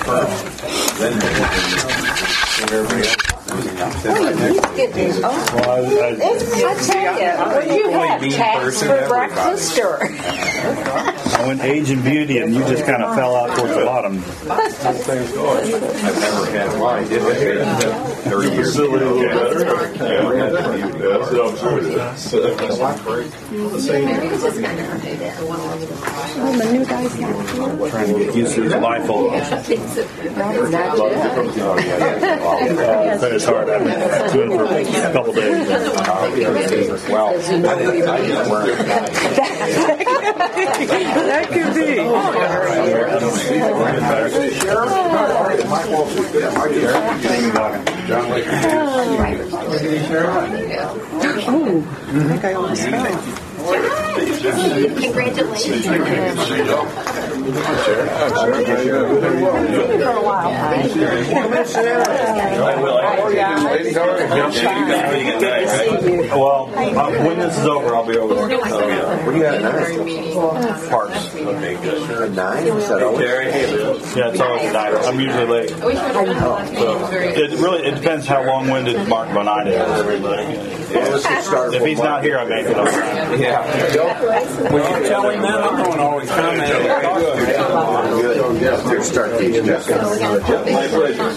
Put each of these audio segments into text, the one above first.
I went age and beauty, and you just kind of fell out towards the bottom. I've never had wine. Did I hear 30 years ago? The new guy's Trying to get used to his life. It's hard. I've been doing it for a couple days. Well, I didn't wear it. That could be. I think I almost fell. Congratulations. For a while. Well, when this is over, I'll be over there. What do you have tonight? Parks. Okay, good. At 9? Is that always? Yeah, it's always 9. I'm usually late. So it depends how long-winded Mark Bonite is. Let's get started. If he's not here, I make it on time. Yeah. When you tell him that, I'm going to always comment. Good. Start the agenda. My pleasure.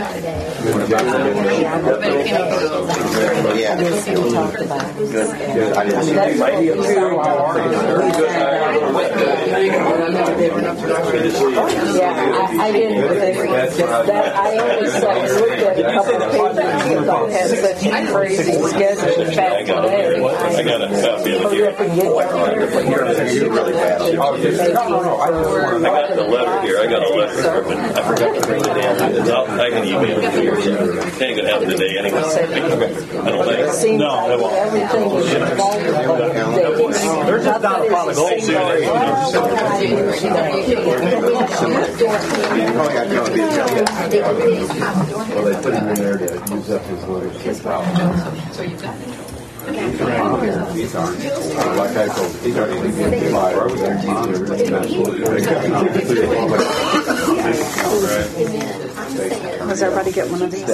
Yeah. Good. I didn't see that. I didn't think that. I only saw looked at a couple of pages and thought had such a crazy schedule back today. I got a copy of it here. You're really bad. I got the letter here. I got a letter from it. I forgot to bring it in. I can email it to you. It ain't going to happen today anyway. I don't think. No, it won't. Everything was involved. There's just not a pot of gold here. Well, they put him in there to use up his letters. These aren't. Like I told you, these aren't even good fire. Does everybody get one of these?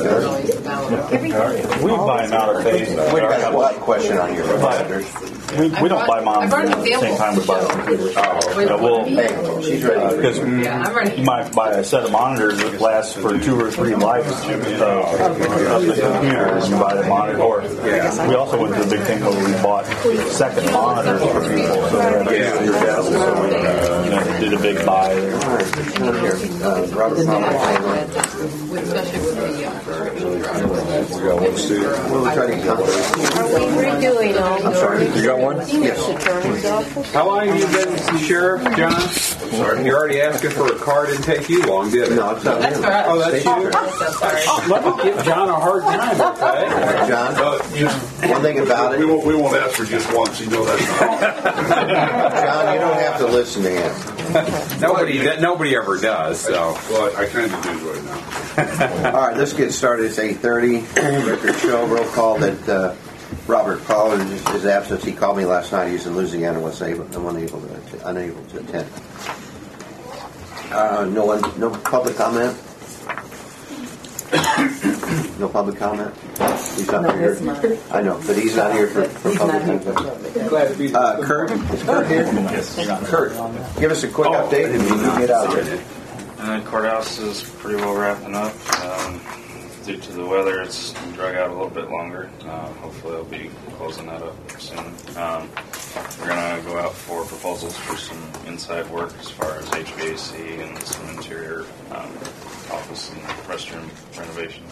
We buy them out of phase. Wait, I got one question on your letters. We don't buy mine at the same time we buy the computers. She's ready. Because you might buy a set of monitors that lasts for 2 or 3 lives of the computer and you buy the monitor. Or we also went to the big thing where we bought second monitors for people. So they had your desk. So we did a big buy. Robert, we'll try to get Redoing all the You got one? Yes. attorney's office. How long have you been Sheriff, John? Sorry. You're already asking for a car. Didn't take you long, did it? No, it's not. Oh, that's you. Let me give John a hard time, okay? John, one thing about it. We won't ask for just once. You know that's not. John, you don't have to listen to him. Nobody ever does. So. Well, I kind of do right now. All right, let's get started. It's 8:30. Record show. Roll call that Robert Pollard is absent. He called me last night. He's in Louisiana. Was unable to attend. No public comment. No public comment. He's not here. I know, but he's not here for public comment. Kurt, is Kurt here? Yes. Kurt, give us a quick update and we can get out of here. Courthouse is pretty well wrapping up. Due to the weather, it's drug out a little bit longer. Hopefully, I'll be closing that up soon. We're going to go out for proposals for some inside work as far as HVAC and some interior office and restroom renovation.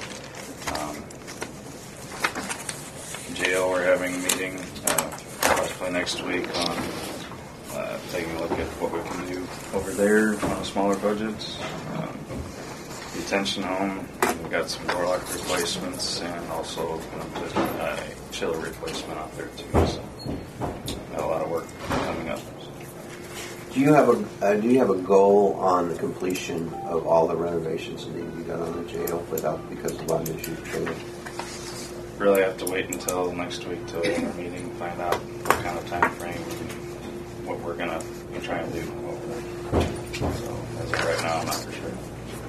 Jail, we're having a meeting possibly next week on taking a look at what we can do over there on smaller budgets. Detention home, we've got some door lock replacements and also going to put a chiller replacement out there too. So got a lot of work coming up. Do you have a goal on the completion of all the renovations that need to be done on the jail because of budget issues? Really have to wait until next week till we have our meeting, find out what kind of time frame and what we're going to try and do over there. So as of right now, I'm not for sure.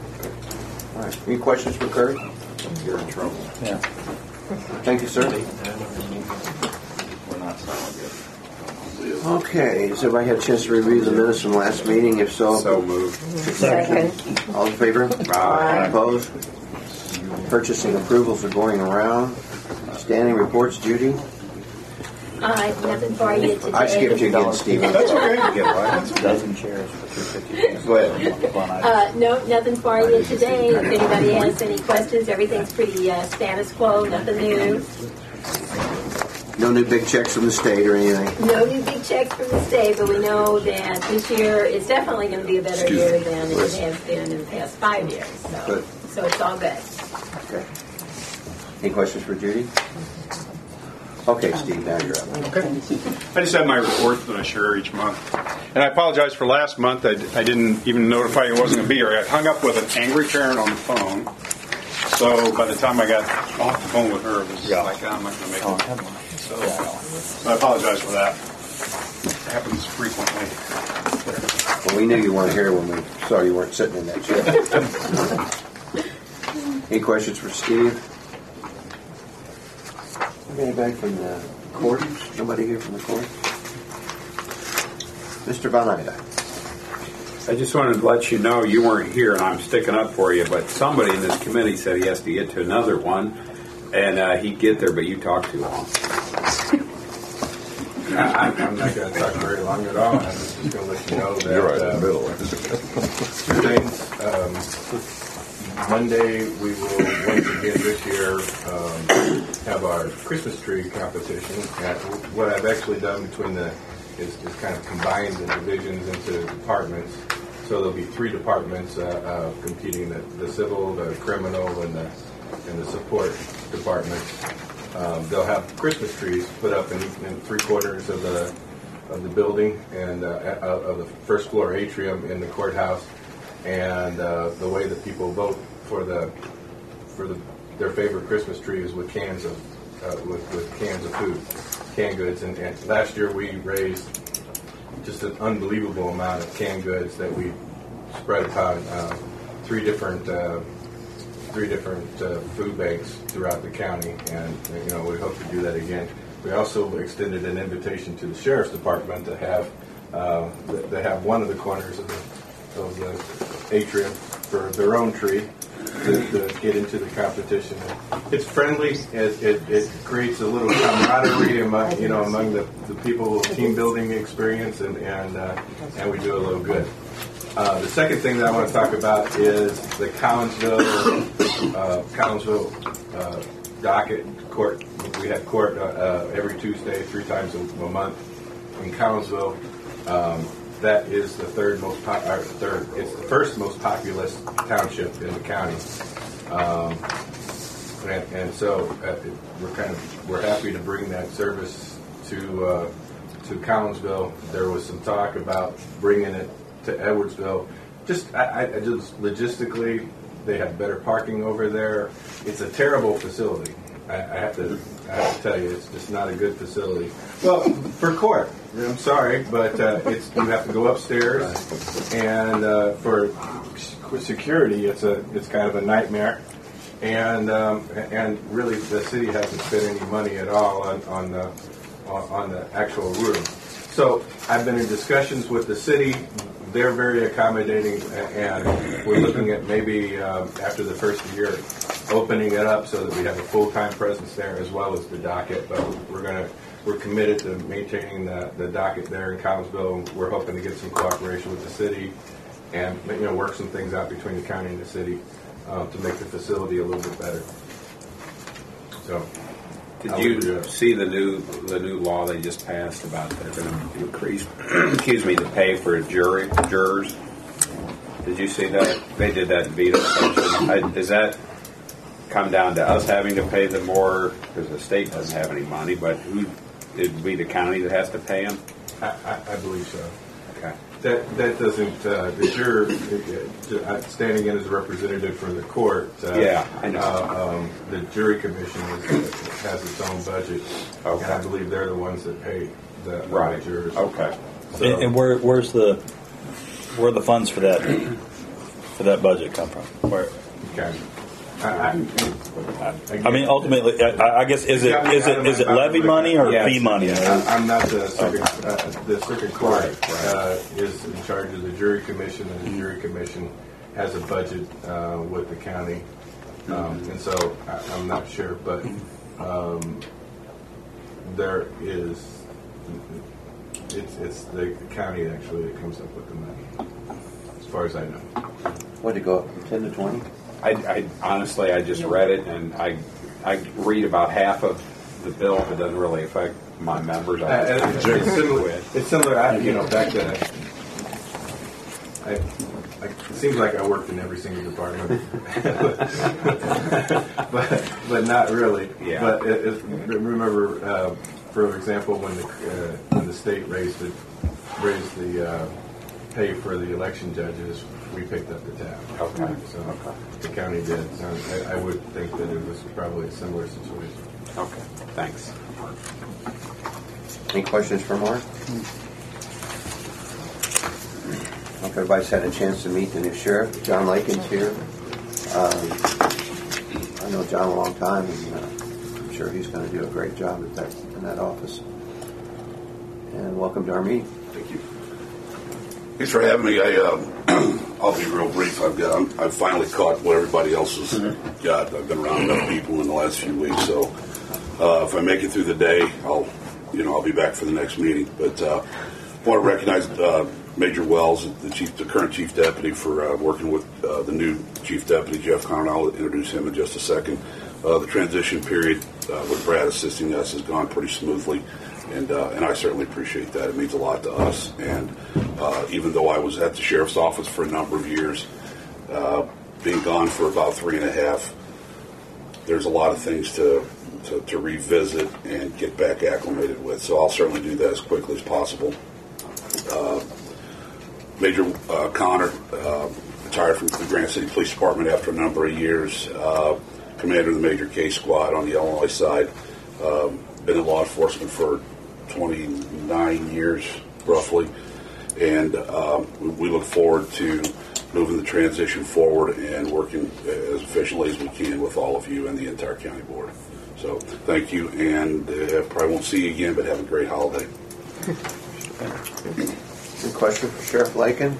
right. Any questions for Kurt? You're in trouble. Yeah. Thank you, sir. We're not solid yet. Okay, has everybody had a chance to review the minutes from last meeting? If so, So moved. Second. all in favor? Aye. Opposed? Purchasing approvals are going around. Standing reports, Judy? Nothing for you today. I skipped you again, Stephen. That's okay. You get what? Dozen shares for $350. Go ahead. No, nothing for you today. If anybody has any questions, everything's pretty status quo, nothing new. No new big checks from the state or anything? No new big checks from the state, but we know that this year is definitely going to be a better year than it has been in the past 5 years. Good. So it's all good. Okay. Any questions for Judy? Okay, Steve, now you're up. Okay. I just have my report that I share each month. And I apologize for last month. I didn't even notify you I wasn't going to be here. I hung up with an angry parent on the phone. So by the time I got off the phone with her, it was like, I'm not going to make it. So I apologize for that. It happens frequently. Well, we knew you weren't here when we saw you weren't sitting in that chair. Any questions for Steve? Anybody from the court? Nobody here from the court? Mr. Von Ida. I just wanted to let you know you weren't here, and I'm sticking up for you, but somebody in this committee said he has to get to another one, and he'd get there, but you talked too long. I'm not going to talk very long at all. I'm just going to let you know that You're right in the middle. two things. Monday, we will once again this year have our Christmas tree competition. And what I've actually done between is kind of combined the divisions into departments. So there'll be 3 departments competing: the civil, the criminal, and the support departments. They'll have Christmas trees put up in 3 quarters of the building and of the first floor atrium in the courthouse. And the way that people vote for their favorite Christmas tree is with cans of food, canned goods. And last year we raised just an unbelievable amount of canned goods that we spread upon 3 different food banks throughout the county, and we hope to do that again. We also extended an invitation to the sheriff's department to have one of the corners of the atrium for their own tree to get into the competition. It's friendly. It creates a little camaraderie among the people, team building experience, and we do a little good. The second thing that I want to talk about is the Collinsville docket court. We have court every Tuesday, 3 times a month in Collinsville. That is the it's the first most populous township in the county, and so we're happy to bring that service to Collinsville. There was some talk about bringing it to Edwardsville. Just logistically, they have better parking over there. It's a terrible facility. I have to tell you, it's just not a good facility. Well, for court, I'm sorry, but you have to go upstairs, and for security, it's kind of a nightmare. And really, the city hasn't spent any money at all on the actual room. So I've been in discussions with the city. They're very accommodating, and we're looking at maybe after the first year opening it up so that we have a full-time presence there as well as the docket. But we're committed to maintaining the docket there in Collinsville. We're hoping to get some cooperation with the city and work some things out between the county and the city to make the facility a little bit better. So. Did you see the new law they just passed about they're going to increase, the pay for jurors? Did you see that? They did that in veto session. Does that come down to us having to pay them more because the state doesn't have any money? But it'd be the county that has to pay them? I believe so. Okay. That doesn't the juror standing in as a representative for the court. Yeah, I know. The jury commission has its own budget, okay. And I believe they're the ones that pay the jurors. Okay. So, and where the funds for that budget come from? Where county. I mean, ultimately, I guess is it levy money or fee money? I'm not the circuit court is in charge of the jury commission, and the jury commission has a budget with the county, and so I'm not sure, but there is. It's the county actually that comes up with the money, as far as I know. What did it go up from 10 to 20? I honestly, I just read it, and I read about half of the bill. If it doesn't really affect my members, It's similar. Back then, it seems like I worked in every single department, but not really. Yeah. But remember, for example, when the state raised the pay for the election judges, we picked up the tab. Okay. So the county did. So I would think that it was probably a similar situation. Okay. Thanks. Any questions for Mark? Hope everybody's had a chance to meet the new sheriff. John Lakin's here. I know John a long time, and I'm sure he's going to do a great job in that office. And welcome to our meeting. Thank you. Thanks for having me. I'll be real brief. I've finally caught what everybody else has got. I've been around enough people in the last few weeks, so if I make it through the day, I'll be back for the next meeting. But I want to recognize Major Wells, the current chief deputy, for working with the new chief deputy, Jeff Conner. I'll introduce him in just a second. The transition period with Brad assisting us has gone pretty smoothly, and I certainly appreciate that. It means a lot to us. And even though I was at the sheriff's office for a number of years, being gone for about 3.5, there's a lot of things to revisit and get back acclimated with. So I'll certainly do that as quickly as possible. Major Conner retired from the Grant City Police Department after a number of years. Commander of the Major K Squad on the Illinois side. Been in law enforcement for 29 years, roughly. And we look forward to moving the transition forward and working as efficiently as we can with all of you and the entire county board. So thank you, and probably won't see you again, but have a great holiday. Good question for Sheriff Lakin.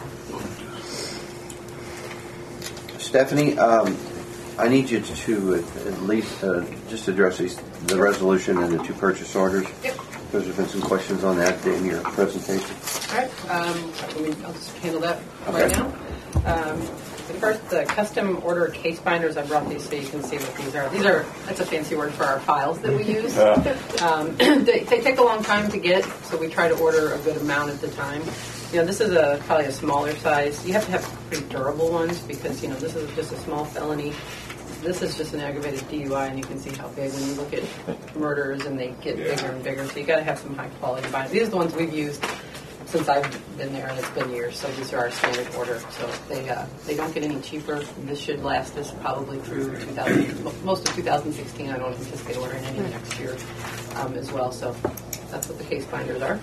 Stephanie, I need you to at least just address the resolution and the 2 purchase orders. Yep. Because there's been some questions on that in your presentation. All right. I'll just handle that right now. First, the custom order case binders. I brought these so you can see what these are. That's a fancy word for our files that we use. They take a long time to get, so we try to order a good amount at the time. This is probably a smaller size. You have to have pretty durable ones because, this is just a small felony. This is just an aggravated DUI, and you can see how big when you look at murders, and they get bigger and bigger. So you got to have some high quality binders. These are the ones we've used since I've been there, and it's been years. So these are our standard order. So they don't get any cheaper. This should last us probably through most of 2016. I don't anticipate ordering any next year as well. So that's what the case binders are.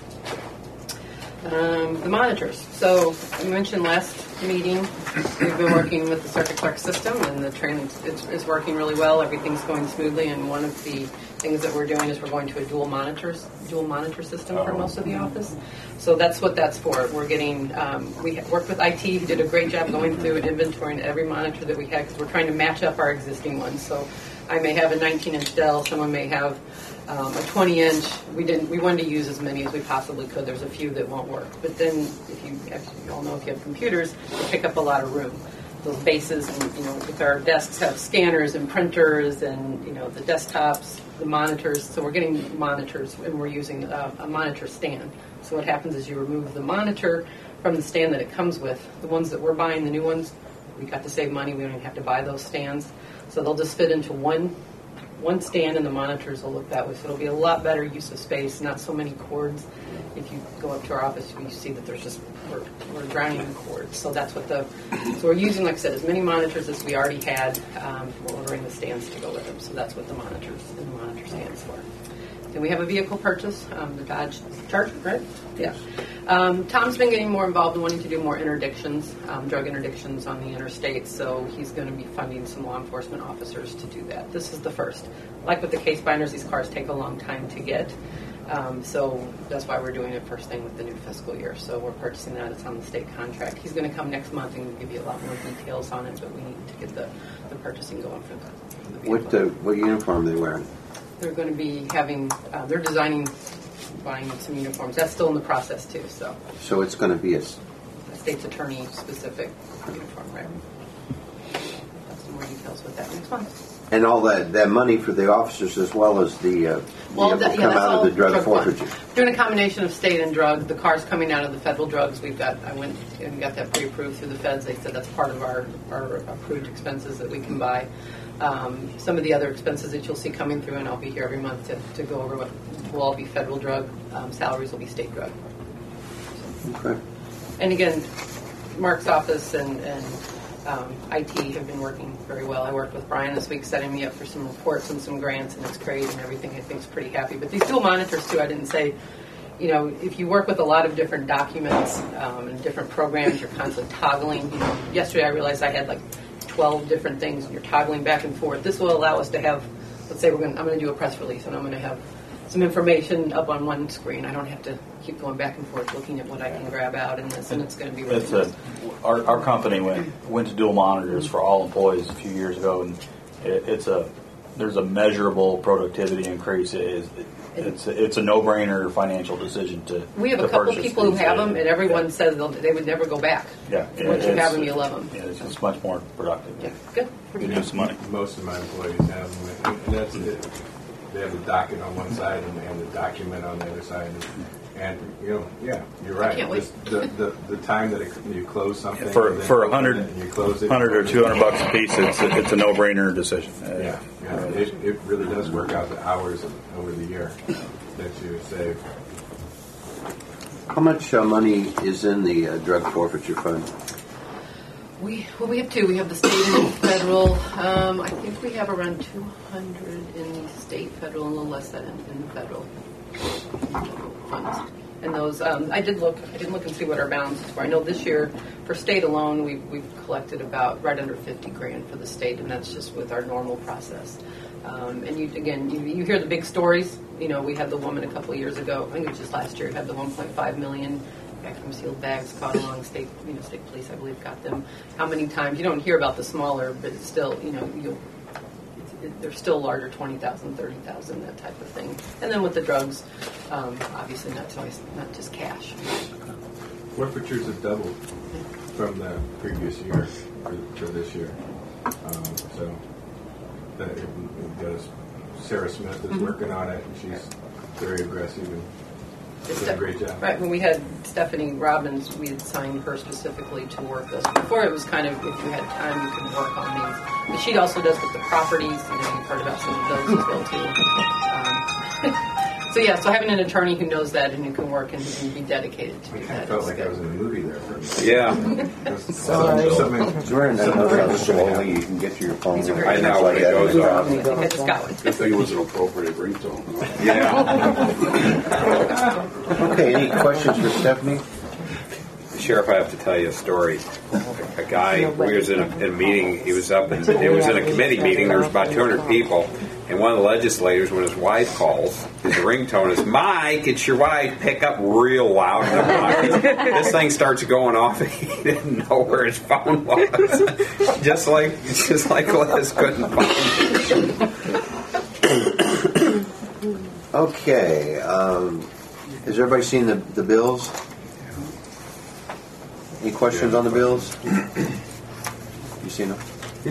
The monitors. So I mentioned last meeting, we've been working with the circuit clerk system, and the training is working really well. Everything's going smoothly, and one of the things that we're doing is we're going to a dual monitor system for most of the office. So that's what that's for. We're getting, we worked with IT, who did a great job going through and inventorying every monitor that we had, because we're trying to match up our existing ones. So I may have a 19-inch Dell, someone may have a 20-inch. We wanted to use as many as we possibly could. There's a few that won't work. But then, if you all know, if you have computers, they pick up a lot of room. Those bases, and with our desks have scanners and printers, and the desktops, the monitors. So we're getting monitors, and we're using a monitor stand. So what happens is you remove the monitor from the stand that it comes with. The ones that we're buying, the new ones, we got to save money. We don't even have to buy those stands. So they'll just fit into one stand, and the monitors will look that way. So it'll be a lot better use of space, not so many cords. If you go up to our office, you see that there's just, we're drowning in cords. So that's what so we're using, like I said, as many monitors as we already had. We're ordering the stands to go with them. So that's what the monitors and the monitor stands for. And we have a vehicle purchase, the Dodge Charger, right? Yeah. Tom's been getting more involved in wanting to do more interdictions, drug interdictions on the interstate, so he's going to be funding some law enforcement officers to do that. This is the first. Like with the case binders, these cars take a long time to get. So that's why we're doing it first thing with the new fiscal year. So we're purchasing that. It's on the state contract. He's going to come next month and give you a lot more details on it, but we need to get the purchasing going for the vehicle. What uniform are they wearing? They're going to be having, they're buying some uniforms. That's still in the process too, so. So it's going to be a state's attorney specific uniform, right? Have some more details with that next month. And all that money for the officers as well as the come out of the drug forfeiture. Doing a combination of state and drug. The car's coming out of the federal drugs. I went and got that pre-approved through the feds. They said that's part of our approved expenses that we can buy. Some of the other expenses that you'll see coming through, and I'll be here every month to go over what will all be federal drug. Salaries will be state drug. Okay. And again, Mark's office and IT have been working very well. I worked with Brian this week setting me up for some reports and some grants, and it's great and everything. I think is pretty happy. But these dual monitors too, I didn't say, if you work with a lot of different documents and different programs, you're constantly toggling. Yesterday I realized I had like 12 different things, and you're toggling back and forth. This will allow us to have, let's say I'm going to do a press release, and I'm going to have some information up on one screen. I don't have to keep going back and forth looking at what I can grab out in this, and it's going to be really nice. Our company went to dual monitors for all employees a few years ago, and there's a measurable productivity increase. It's a no-brainer financial decision to. We have a couple of people who have them, and everyone says they would never go back. Yeah, once you have them, you love them. Yeah, it's just much more productive. Yeah, good. You do some money. Most of my employees have them, and that's it. They have the docket on one side and the document on the other side, and you're right. I can't wait. The time that you close something For $100 and you close it, $100 or $200 a piece, it's a no-brainer decision. It really does work out the hours over the year that you save. How much money is in the drug forfeiture fund? We have two. We have the state and the federal. I think we have around 200 in the state, federal, and a little less than in the federal funds. And those, I didn't look and see what our balances were. I know this year for state alone, we've collected about right under $50,000 for the state, and that's just with our normal process. And you hear the big stories. We had the woman a couple of years ago. I think it was just last year. Had the 1.5 million. Vacuum sealed bags caught along state police, I believe, got them. How many times? You don't hear about the smaller, but it's still, they're still larger, 20,000, 30,000, that type of thing. And then with the drugs, obviously not just cash. Forfeitures have doubled from the previous year to this year. So Sarah Smith is working on it, and she's very aggressive and doing a great job. Right, when we had Stephanie Robbins, we had signed her specifically to work this. Before it was kind of, if you had time, you could work on these. But she also does with the properties, you've heard about some of those as well too. So having an attorney who knows that and who can work and who can be dedicated to that. I felt like I was in a movie there for a minute. Yeah. We're in another slowly you can get to your phone. I know, it goes off. I just got one. Good thing it was an appropriate ringtone. Yeah. Okay, any questions for Stephanie? Sheriff, I have to tell you a story. A guy, we was in a meeting, he was up, and it was in a committee meeting, there was about 200 people, and one of the legislators, when his wife calls, his ringtone is, "Mike, it's your wife," pick up real loud. This thing starts going off, and he didn't know where his phone was. just like Liz couldn't find it. Okay, has everybody seen the bills? Any questions on the bills? You seen them?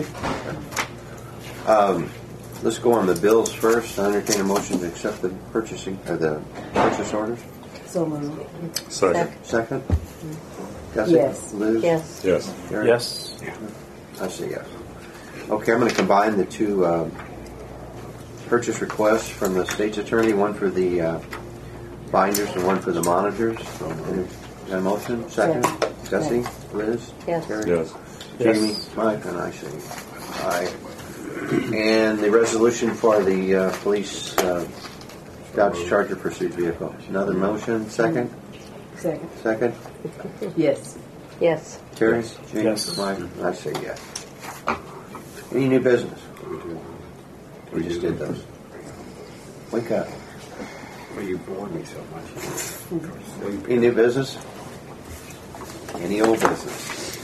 Let's go on the bills first. I entertain a motion to accept the purchase orders. So moved. Second? Jesse? Yes. Liz? Yes. Yes. Gary? Yes. I say yes. Okay, I'm going to combine the two purchase requests from the state's attorney, one for the binders and one for the monitors. So, got a motion? Second? Yes. Jesse? Yes. Liz? Yes. Gary? Yes. Jamie? Yes. Mike? And I say aye. And the resolution for the police Dodge Charger pursuit vehicle. Another motion, second? Second. Second? Yes. Yes. Terry? Jane? Yes. Mike? I say yes. Any new business? We just did those. Wake up. Well, you bore me so much. Any new business? Any old business?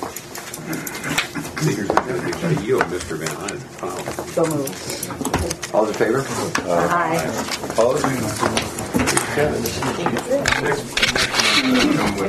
See, here's going to be you, Mr. Van Hyne. Wow. So moved. All in favor? Aye. Opposed?